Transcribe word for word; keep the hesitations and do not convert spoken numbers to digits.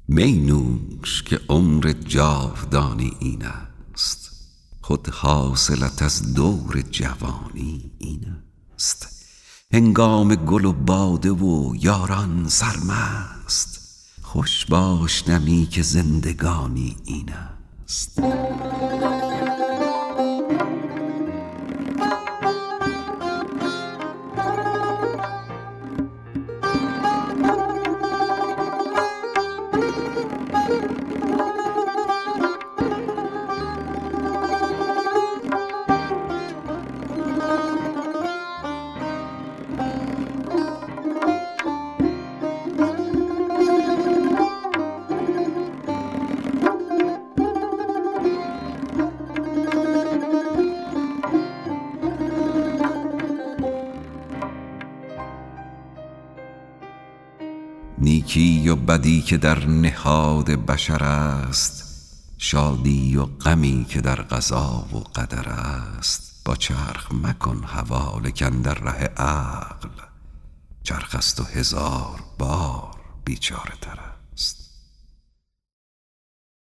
می نوش که عمر جاودانی این است، خود حاصلت از دور جوانی این است. هنگام گل و باده و یاران سرمست، خوش باش دمی که زندگانی این است. نیکی و بدی که در نهاد بشر است، شادی و غمی که در قضا و قدر است. با چرخ مکن حواله کاندر ره عقل، چرخ است و هزار بار بیچاره تر است.